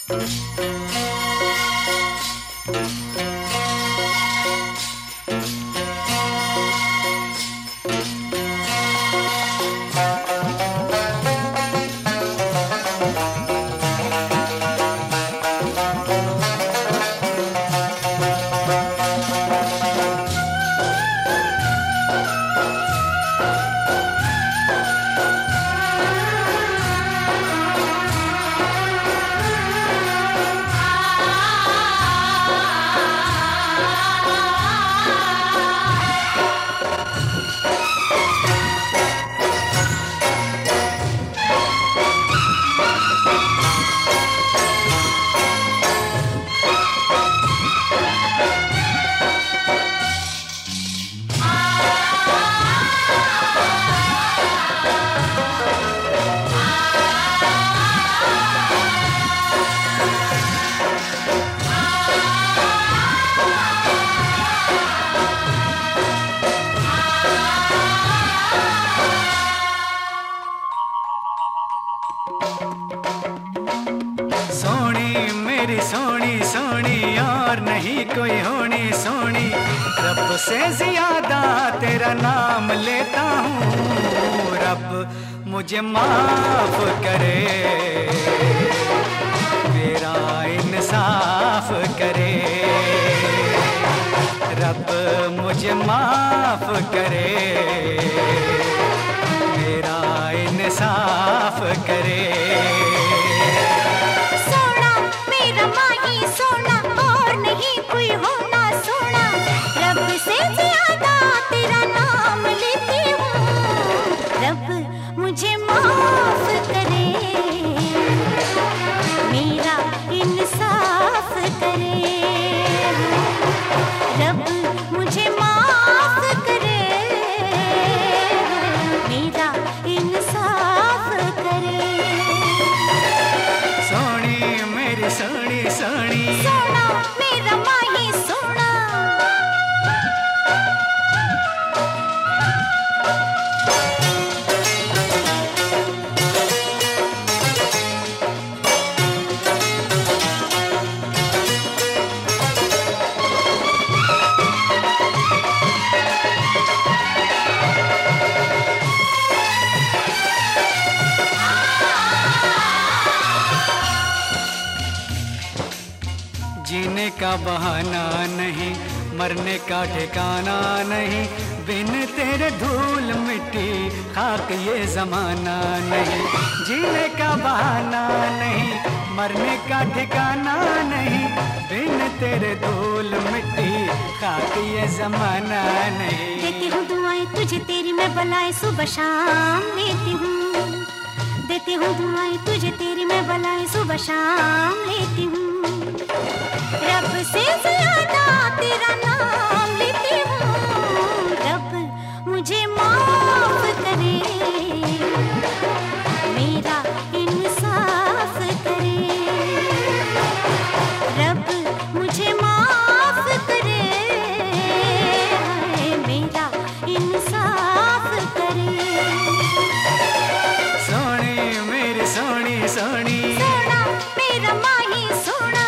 सोनी मेरी सोनी सोनी और नहीं कोई होनी सोनी, रब से ज्यादा तेरा नाम लेता हूँ। रब मुझे माफ करे, मेरा इंसाफ करे। रब मुझे माफ करे, मेरा इंसाफ करे। सोना मेरा माही सोना और नहीं कोई होना सोना, रब से ज्यादा तेरा नाम लेती हूँ। रब मुझे माफ करे, मेरा इंसाफ करे। रब मुझे माफ करे, मेरा इंसाफ करे। सोनी मेरी सोनी सोनी, सोना मेरा माही सोना। जीने का बहाना नहीं, मरने का ठिकाना नहीं। बिन तेरे धूल मिट्टी खाक ये जमाना नहीं। जीने का बहाना नहीं, मरने का ठिकाना नहीं। बिन तेरे धूल मिट्टी खाक ये जमाना नहीं। देती हूँ दुआएं तुझे तेरी मैं बलाएं सुबह शाम लेती हूँ। देती हूँ दुआएं तुझे तेरी मैं बलाएं सुबह शाम लेती हूँ। रब से ज्यादा तेरा नाम लेती हूँ। रब मुझे माफ करे, मेरा इंसाफ करे। रब मुझे माफ करे, मेरा इंसाफ करे। सोनी मेरी सोनी सोनी, सोना मेरा माही सोना।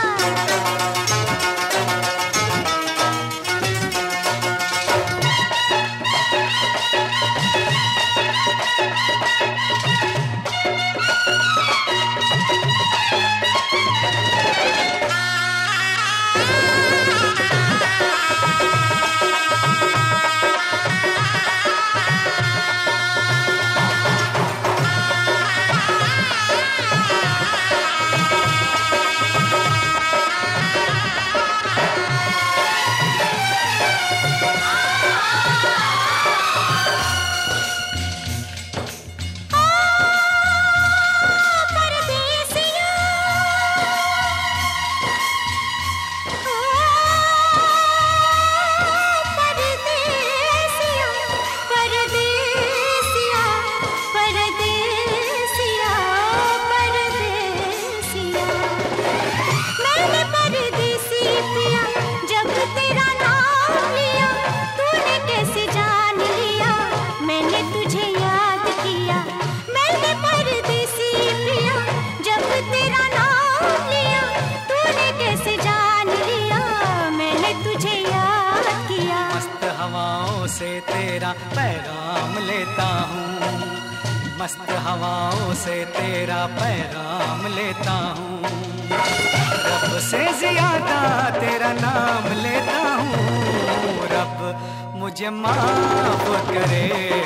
से तेरा पैगाम लेता हूँ, मस्त हवाओं से तेरा पैगाम लेता हूँ, रब से ज्यादा तेरा नाम लेता हूँ, रब मुझे माफ करे,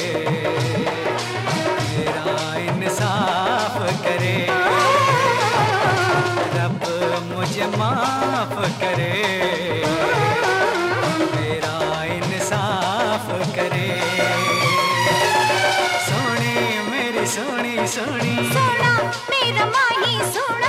मेरा इंसाफ करे, रब मुझे माफ करे, मेरा इंसाफ करे। सोनी मेरी सोनी सोनी, सोना मेरा माही सोना।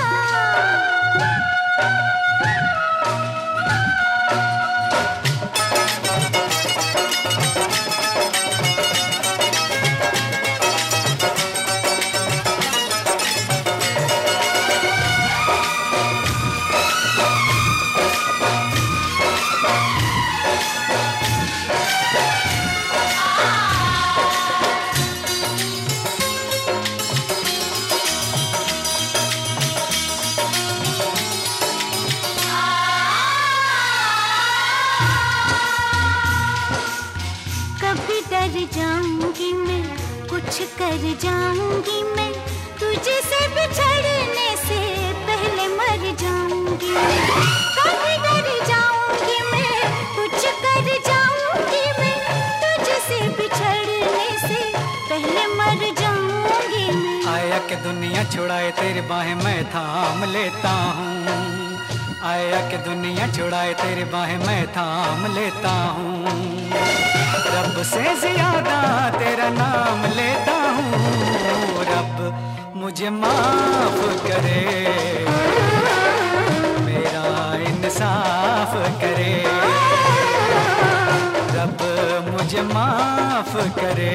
कभी डर जाऊंगी मैं, कुछ कर जाऊंगी मैं, तुझे से बिछड़ने से पहले मर जाऊंगी। कभी डर जाऊंगी मैं, कुछ कर जाऊंगी मैं, तुझे से बिछड़ने से पहले मर जाऊंगी मैं। आया कि दुनिया छुड़ाए तेरी बाहें मैं थाम लेता हूँ, आया कि दुनिया छुड़ाए तेरी बाहें मैं थाम लेता हूँ, रब से ज्यादा तेरा नाम लेता हूँ, रब मुझे माफ करे, मेरा इंसाफ करे, रब मुझे माफ करे,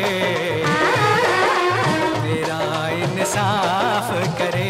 मेरा इंसाफ करे।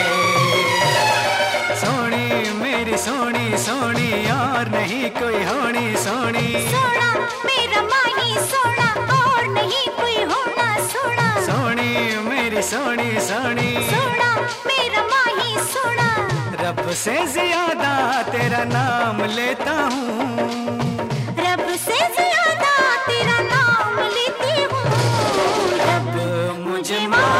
सोनी मेरी सोनी सोनी, और नहीं कोई होनी सोनी। सोना मेरा माही सोना, और नहीं कोई होना सोना। सोनी मेरी सोनी सोनी, सोना मेरा माही सोना। रब से ज्यादा तेरा नाम लेता हूँ, रब से ज्यादा तेरा नाम लेती हूँ, रब मुझे माफ